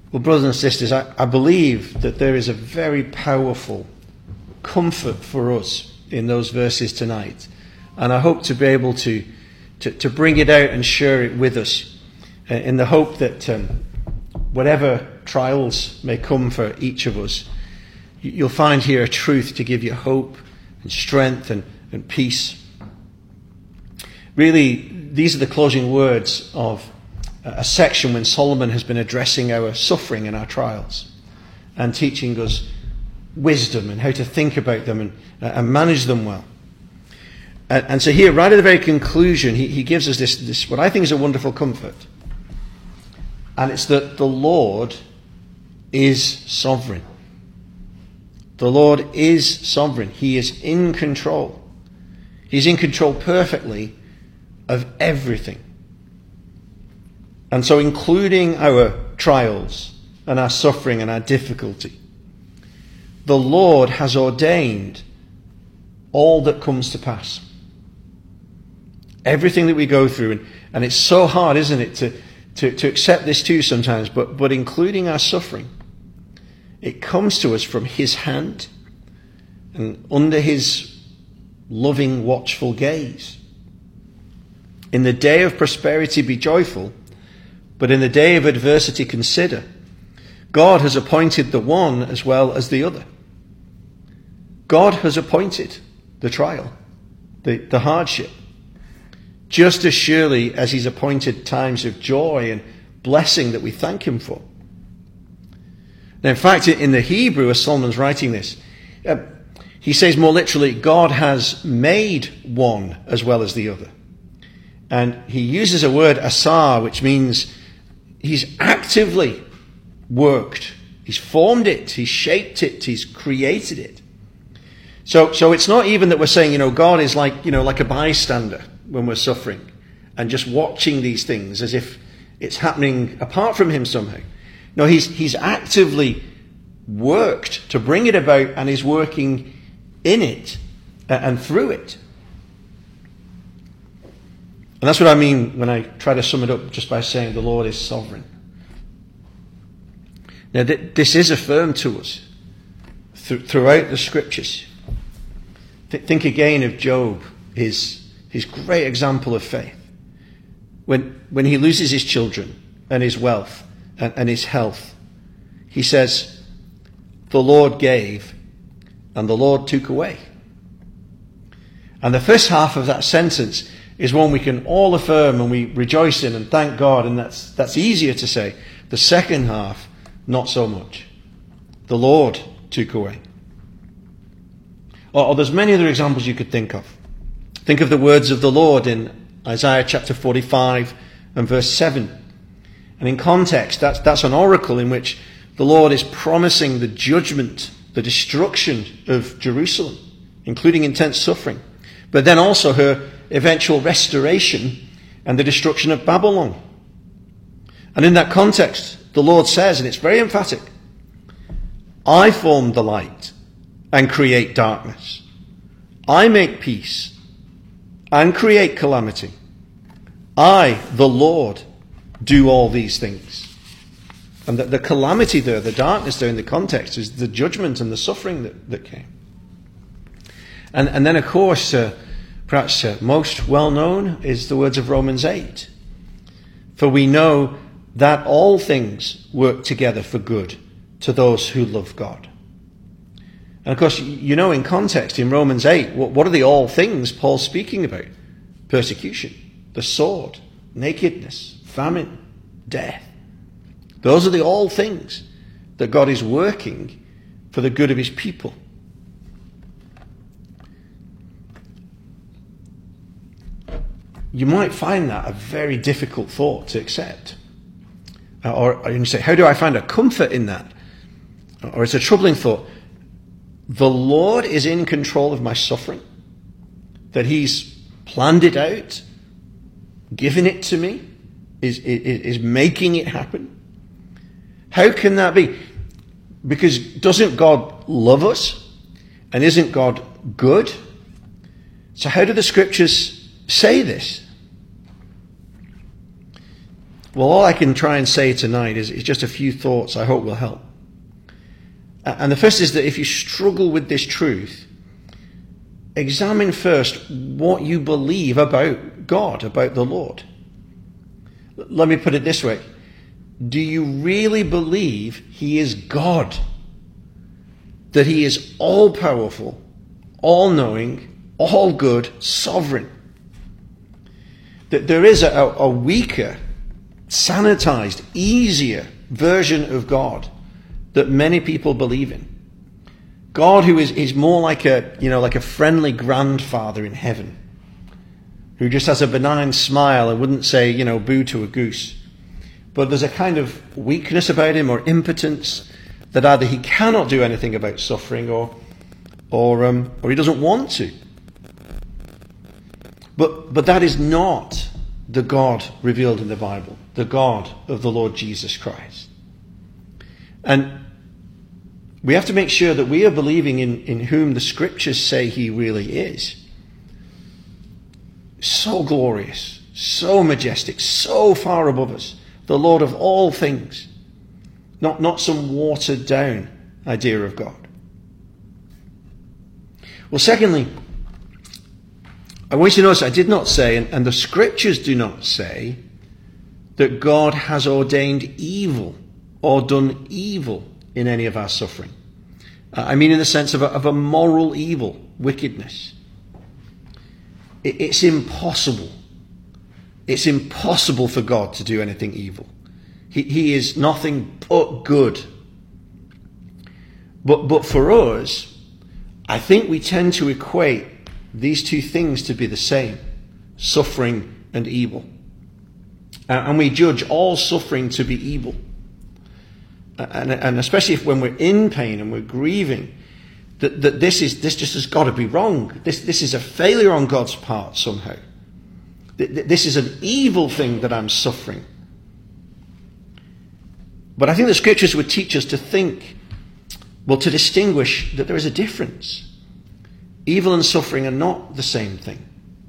Well, brothers and sisters, I believe that there is a very powerful comfort for us in those verses tonight. And I hope to be able to bring it out and share it with us in the hope that whatever trials may come for each of us, you'll find here a truth to give you hope and strength and peace. Really, these are the closing words of a section when Solomon has been addressing our suffering and our trials and teaching us wisdom and how to think about them and manage them well. And so here, right at the very conclusion, he gives us this what I think is a wonderful comfort. And it's that the Lord is sovereign. The Lord is sovereign. He is in control. He's in control perfectly of everything. And so including our trials and our suffering and our difficulty, the Lord has ordained all that comes to pass. Everything that we go through, and it's so hard, isn't it, to accept this too sometimes, but including our suffering, it comes to us from his hand and under his loving, watchful gaze. In the day of prosperity be joyful, but in the day of adversity consider. God has appointed the one as well as the other. God has appointed the trial, the hardship, just as surely as he's appointed times of joy and blessing that we thank him for. Now, in fact, in the Hebrew, as Solomon's writing this, he says more literally, God has made one as well as the other. And he uses a word, asar, which means he's actively worked. He's formed it. He's shaped it. He's created it. So it's not even that we're saying, God is like a bystander when we're suffering and just watching these things as if it's happening apart from him somehow. No, he's actively worked to bring it about and is working in it and through it. And that's what I mean when I try to sum it up just by saying the Lord is sovereign. Now, this is affirmed to us throughout the scriptures. Think again of Job, his great example of faith. When he loses his children and his wealth and his health, he says, the Lord gave and the Lord took away. And the first half of that sentence is one we can all affirm and we rejoice in and thank God, and that's easier to say. The second half, not so much. The Lord took away. Or there's many other examples you could think of. Think of the words of the Lord in Isaiah chapter 45 and verse 7. And in context, that's an oracle in which the Lord is promising the judgment, the destruction of Jerusalem, including intense suffering, but then also her eventual restoration and the destruction of Babylon. And in that context, the Lord says, and it's very emphatic, I form the light and create darkness. I make peace and create calamity. I, the Lord, do all these things. And the calamity there, the darkness there in the context, is the judgment and the suffering that came. And then, of course, perhaps most well known is the words of Romans 8. For we know that all things work together for good to those who love God. And of course, in context, in Romans 8, what are the all things Paul's speaking about? Persecution, the sword, nakedness, famine, death. Those are the all things that God is working for the good of his people. You might find that a very difficult thought to accept. Or you say, how do I find a comfort in that? Or it's a troubling thought. The Lord is in control of my suffering, that he's planned it out, given it to me, is making it happen. How can that be? Because doesn't God love us? And isn't God good? So how do the scriptures say this? Well, all I can try and say tonight is just a few thoughts I hope will help. And the first is that if you struggle with this truth, examine first what you believe about God, about the Lord. Let me put it this way. Do you really believe he is God? That he is all-powerful, all-knowing, all-good, sovereign? That there is a weaker, sanitized, easier version of God that many people believe in. God who is more like a friendly grandfather in heaven, who just has a benign smile and wouldn't say, boo to a goose. But there's a kind of weakness about him, or impotence, that either he cannot do anything about suffering or he doesn't want to. But that is not the God revealed in the Bible, the God of the Lord Jesus Christ. And we have to make sure that we are believing in whom the scriptures say he really is. So glorious, so majestic, so far above us, the Lord of all things. Not some watered down idea of God. Well, secondly, I want you to notice I did not say, and the scriptures do not say, that God has ordained evil or done evil in any of our suffering. I mean in the sense of a moral evil, wickedness. It's impossible. It's impossible for God to do anything evil. He is nothing but good. But for us, I think we tend to equate these two things to be the same, suffering and evil. And we judge all suffering to be evil. And especially when we're in pain and we're grieving, that this just has got to be wrong. This is a failure on God's part somehow. This is an evil thing that I'm suffering. But I think the scriptures would teach us to think, to distinguish that there is a difference. Evil and suffering are not the same thing.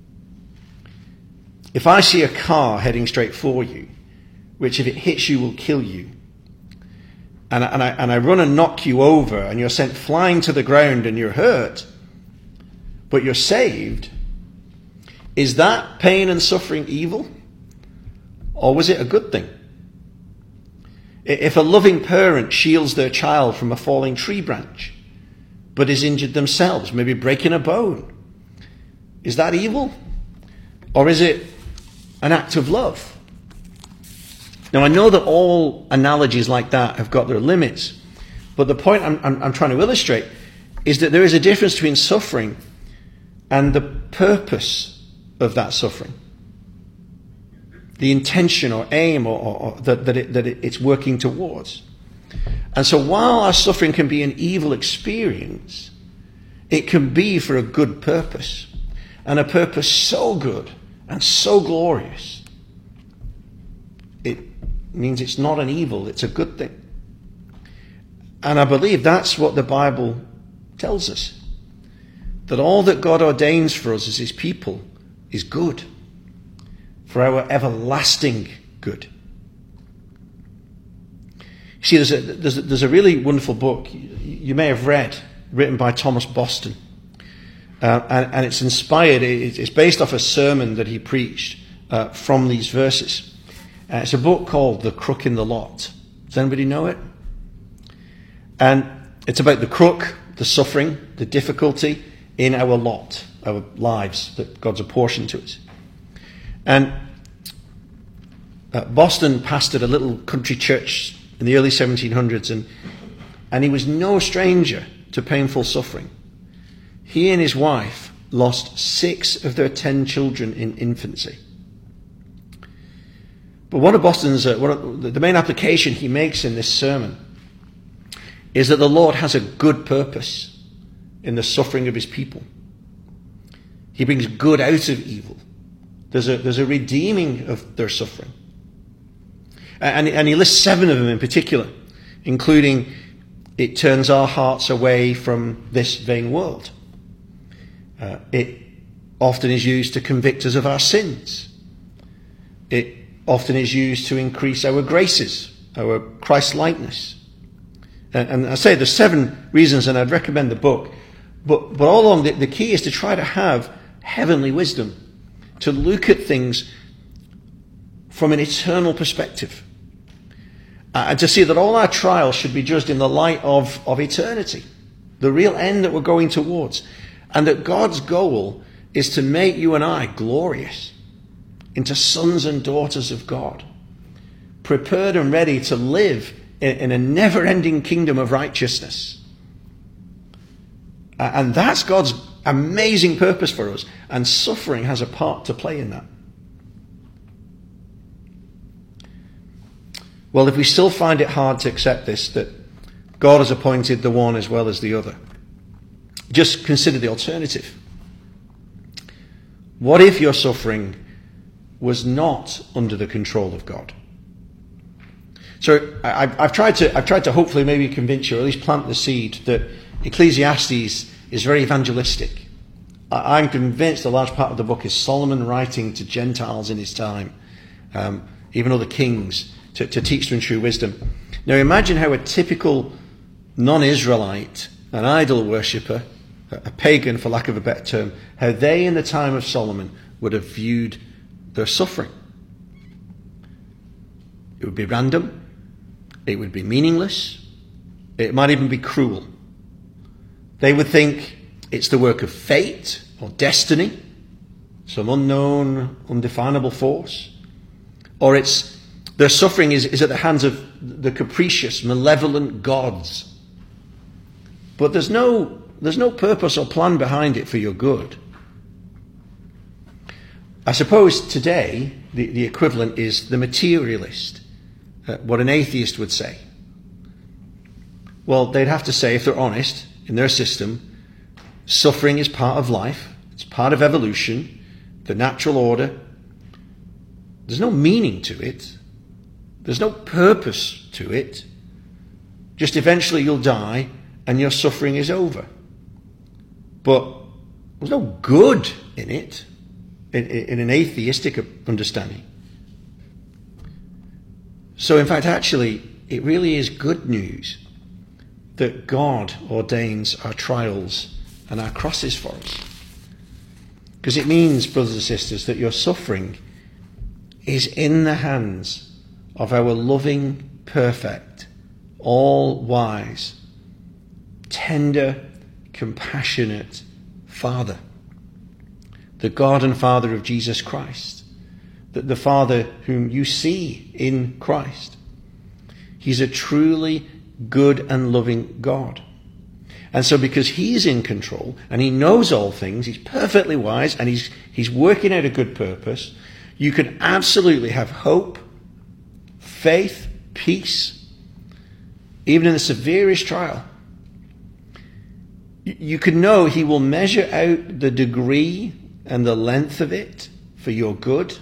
If I see a car heading straight for you, which if it hits you will kill you, and I run and knock you over and you're sent flying to the ground and you're hurt, but you're saved, is that pain and suffering evil? Or was it a good thing? If a loving parent shields their child from a falling tree branch, but is injured themselves, maybe breaking a bone, is that evil? Or is it an act of love? Now, I know that all analogies like that have got their limits, but the point I'm trying to illustrate is that there is a difference between suffering and the purpose of that suffering. The intention or aim or that it's working towards. And so while our suffering can be an evil experience, it can be for a good purpose. And a purpose so good and so glorious, it means it's not an evil, it's a good thing. And I believe that's what the Bible tells us. That all that God ordains for us as his people is good. For our everlasting good. See, there's a really wonderful book you may have read, written by Thomas Boston. And it's inspired, it's based off a sermon that he preached from these verses. It's a book called The Crook in the Lot. Does anybody know it? And it's about the crook, the suffering, the difficulty in our lot, our lives that God's apportioned to us. And Boston pastored a little country church in the early 1700s, and he was no stranger to painful suffering. He and his wife lost 6 of their 10 children in infancy. But one of Boston's, the main application he makes in this sermon is that the Lord has a good purpose in the suffering of his people. He brings good out of evil. There's a redeeming of their suffering. And he lists 7 of them in particular, including it turns our hearts away from this vain world. It often is used to convict us of our sins. It often is used to increase our graces, our Christ-likeness. And I say there's 7 reasons, and I'd recommend the book. But all along, the key is to try to have heavenly wisdom, to look at things from an eternal perspective, and to see that all our trials should be judged in the light of eternity, the real end that we're going towards, and that God's goal is to make you and I glorious into sons and daughters of God, prepared and ready to live in a never-ending kingdom of righteousness. And that's God's amazing purpose for us, and suffering has a part to play in that. Well, if we still find it hard to accept this, that God has appointed the one as well as the other, just consider the alternative. What if your suffering was not under the control of God? So I've tried to hopefully maybe convince you, or at least plant the seed, that Ecclesiastes is very evangelistic. I'm convinced a large part of the book is Solomon writing to Gentiles in his time, even other kings, to teach them true wisdom. Now imagine how a typical non-Israelite, an idol worshipper, a pagan for lack of a better term, how they in the time of Solomon would have viewed their suffering. It would be random, it would be meaningless, it might even be cruel. They would think it's the work of fate or destiny, some unknown, undefinable force, or their suffering is at the hands of the capricious, malevolent gods. But there's no purpose or plan behind it for your good. I suppose today the equivalent is the materialist, what an atheist would say. Well, they'd have to say, if they're honest, in their system, suffering is part of life, it's part of evolution, the natural order. There's no meaning to it. There's no purpose to it. Just eventually you'll die and your suffering is over. But there's no good in it, in an atheistic understanding. So in fact, actually, it really is good news that God ordains our trials and our crosses for us. Because it means, brothers and sisters, that your suffering is in the hands of our loving, perfect, all-wise, tender, compassionate Father, the God and Father of Jesus Christ, the Father whom you see in Christ. He's a truly good and loving God. And so because he's in control and he knows all things, he's perfectly wise, and he's working out a good purpose, you can absolutely have hope, faith, peace, even in the severest trial. You can know he will measure out the degree and the length of it for your good,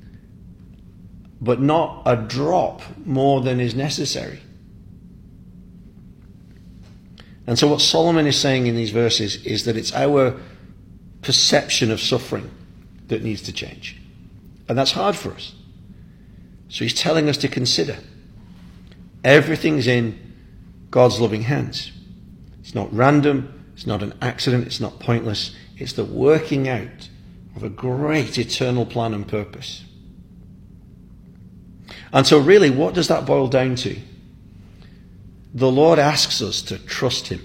but not a drop more than is necessary. And so what Solomon is saying in these verses is that it's our perception of suffering that needs to change. And that's hard for us. So he's telling us to consider everything's in God's loving hands. It's not random, it's not an accident, it's not pointless. It's the working out of a great eternal plan and purpose. And so really, what does that boil down to? The Lord asks us to trust him.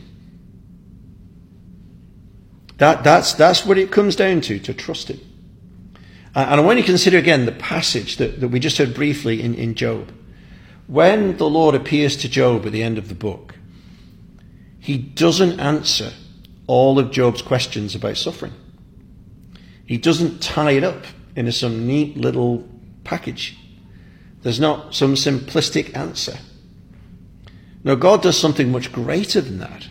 That's what it comes down to trust him. And I want you to consider again the passage that we just heard briefly in Job. When the Lord appears to Job at the end of the book, he doesn't answer all of Job's questions about suffering. He doesn't tie it up into some neat little package. There's not some simplistic answer. No, God does something much greater than that.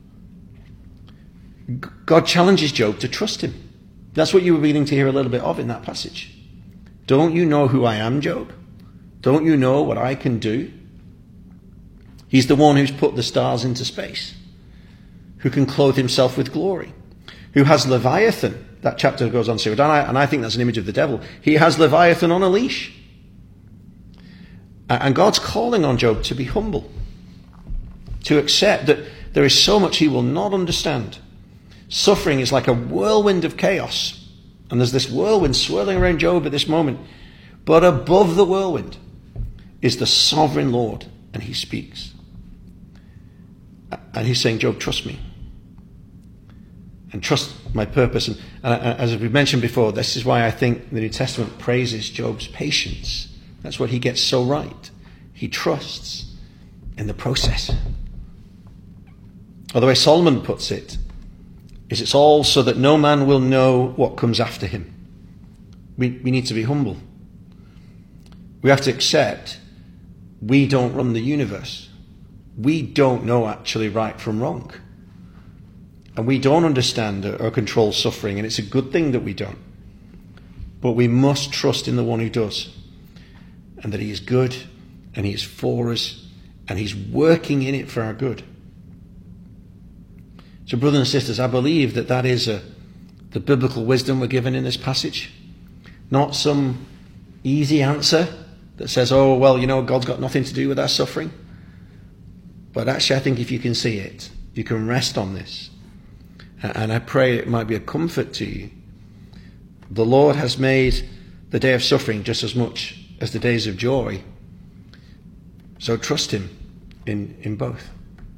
God challenges Job to trust him. That's what you were beginning to hear a little bit of in that passage. Don't you know who I am, Job? Don't you know what I can do? He's the one who's put the stars into space, who can clothe himself with glory, who has Leviathan. That chapter goes on to say, and I think that's an image of the devil. He has Leviathan on a leash. And God's calling on Job to be humble, to accept that there is so much he will not understand. Suffering is like a whirlwind of chaos, and there's this whirlwind swirling around Job at this moment. But above the whirlwind is the sovereign Lord, and he speaks. And he's saying, Job, trust me. And trust my purpose. And as we've mentioned before, this is why I think the New Testament praises Job's patience. That's what he gets so right. He trusts in the process. Or the way Solomon puts it, is it's all so that no man will know what comes after him. We need to be humble. We have to accept we don't run the universe. We don't know actually right from wrong. And we don't understand or control suffering, and it's a good thing that we don't. But we must trust in the one who does, and that he is good, and he is for us, and he's working in it for our good. So brothers and sisters, I believe that is the biblical wisdom we're given in this passage. Not some easy answer that says, oh, well, God's got nothing to do with our suffering. But actually, I think if you can see it, you can rest on this. And I pray it might be a comfort to you. The Lord has made the day of suffering just as much as the days of joy. So trust him in both.